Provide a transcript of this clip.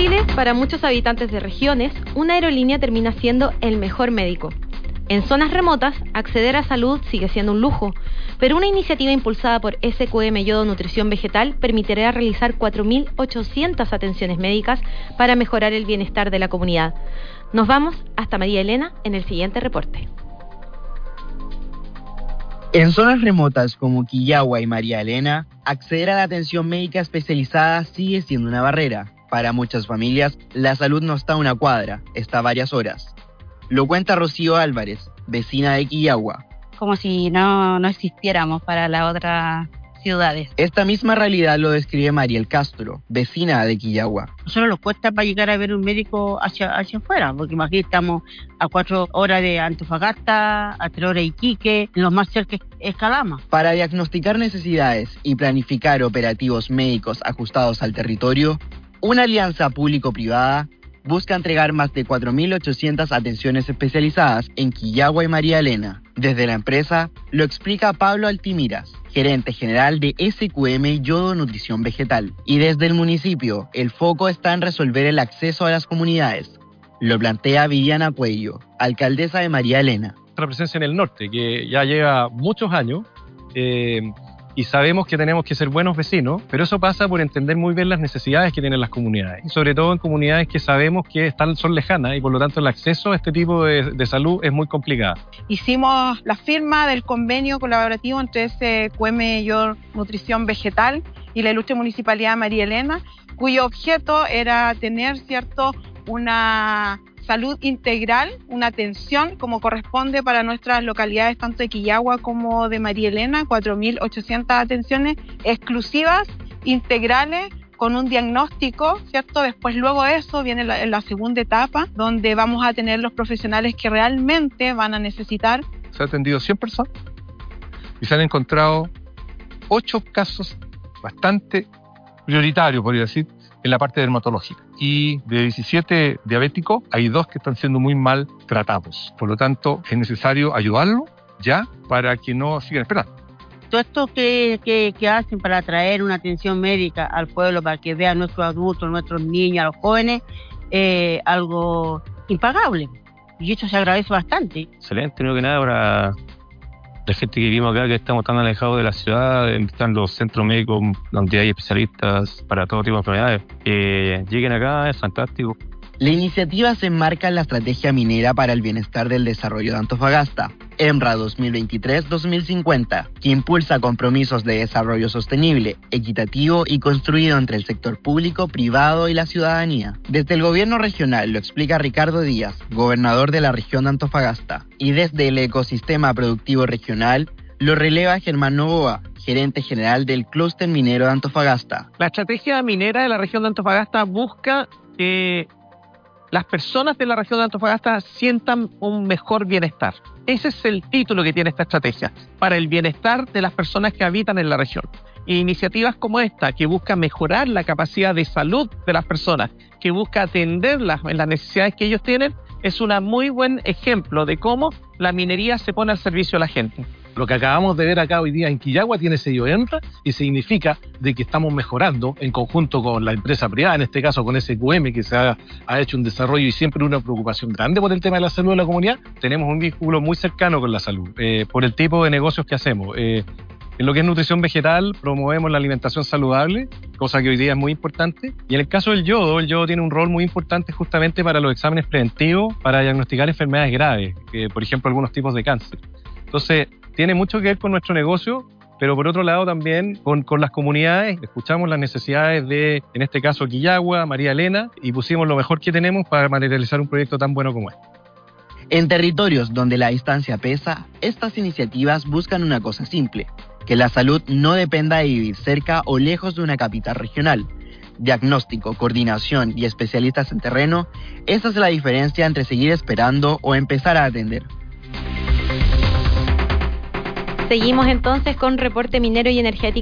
Chile, para muchos habitantes de regiones, una aerolínea termina siendo el mejor médico. En zonas remotas, acceder a salud sigue siendo un lujo, pero una iniciativa impulsada por SQM Yodo Nutrición Vegetal permitirá realizar 4.800 atenciones médicas para mejorar el bienestar de la comunidad. Nos vamos hasta María Elena en el siguiente reporte. En zonas remotas como Quillagua y María Elena, acceder a la atención médica especializada sigue siendo una barrera. Para muchas familias, la salud no está a una cuadra, está a varias horas. Lo cuenta Rocío Álvarez, vecina de Quillagua. Como si no existiéramos para las otras ciudades. Esta misma realidad lo describe Mariel Castro, vecina de Quillagua. Nosotros nos cuesta para llegar a ver un médico hacia afuera, porque imagínate, estamos a 4 horas de Antofagasta, a 3 horas de Iquique, y los más cerca es Calama. Para diagnosticar necesidades y planificar operativos médicos ajustados al territorio, una alianza público-privada busca entregar más de 4.800 atenciones especializadas en Quillagua y María Elena. Desde la empresa, lo explica Pablo Altimiras, gerente general de SQM Yodo Nutrición Vegetal. Y desde el municipio, el foco está en resolver el acceso a las comunidades. Lo plantea Viviana Cuello, alcaldesa de María Elena. Nuestra presencia en el norte, que ya lleva muchos años, y sabemos que tenemos que ser buenos vecinos, pero eso pasa por entender muy bien las necesidades que tienen las comunidades, y sobre todo en comunidades que sabemos que son lejanas y por lo tanto el acceso a este tipo de salud es muy complicado. Hicimos la firma del convenio colaborativo entre SQM Yodo Nutrición Vegetal y la ilustre Municipalidad de María Elena, cuyo objeto era tener, una salud integral, una atención como corresponde para nuestras localidades, tanto de Quillagua como de María Elena, 4.800 atenciones exclusivas, integrales, con un diagnóstico, Después, luego de eso, viene la segunda etapa, donde vamos a tener los profesionales que realmente van a necesitar. Se ha atendido 100 personas y se han encontrado 8 casos bastante prioritarios, podría decir, en la parte dermatológica. Y de 17 diabéticos, hay 2 que están siendo muy mal tratados. Por lo tanto, es necesario ayudarlos ya para que no sigan esperando. Todo esto que hacen para traer una atención médica al pueblo, para que vean nuestros adultos, nuestros niños, a los jóvenes, algo impagable. Y esto se agradece bastante. Excelente, primero que nada, para la gente que vivimos acá, que estamos tan alejados de la ciudad, están los centros médicos donde hay especialistas para todo tipo de enfermedades. Que lleguen acá es fantástico. La iniciativa se enmarca en la estrategia minera para el bienestar del desarrollo de Antofagasta, EMRA 2023-2050, que impulsa compromisos de desarrollo sostenible, equitativo y construido entre el sector público, privado y la ciudadanía. Desde el gobierno regional lo explica Ricardo Díaz, gobernador de la región de Antofagasta, y desde el ecosistema productivo regional lo releva Germán Novoa, gerente general del clúster minero de Antofagasta. La estrategia minera de la región de Antofagasta busca que las personas de la región de Antofagasta sientan un mejor bienestar. Ese es el título que tiene esta estrategia, para el bienestar de las personas que habitan en la región. E iniciativas como esta, que busca mejorar la capacidad de salud de las personas, que busca atenderlas en las necesidades que ellos tienen, es un muy buen ejemplo de cómo la minería se pone al servicio de la gente. Lo que acabamos de ver acá hoy día en Quillagua tiene sello EMRA y significa de que estamos mejorando en conjunto con la empresa privada, en este caso con SQM, que se ha hecho un desarrollo y siempre una preocupación grande por el tema de la salud de la comunidad. Tenemos un vínculo muy cercano con la salud, por el tipo de negocios que hacemos. En lo que es nutrición vegetal, promovemos la alimentación saludable, cosa que hoy día es muy importante. Y en el caso del yodo, el yodo tiene un rol muy importante justamente para los exámenes preventivos, para diagnosticar enfermedades graves, por ejemplo, algunos tipos de cáncer. Entonces, tiene mucho que ver con nuestro negocio, pero por otro lado también con las comunidades. Escuchamos las necesidades de, en este caso, Quillagua, María Elena, y pusimos lo mejor que tenemos para materializar un proyecto tan bueno como este. En territorios donde la distancia pesa, estas iniciativas buscan una cosa simple: que la salud no dependa de vivir cerca o lejos de una capital regional. Diagnóstico, coordinación y especialistas en terreno, esa es la diferencia entre seguir esperando o empezar a atender. Seguimos entonces con Reporte Minero y Energético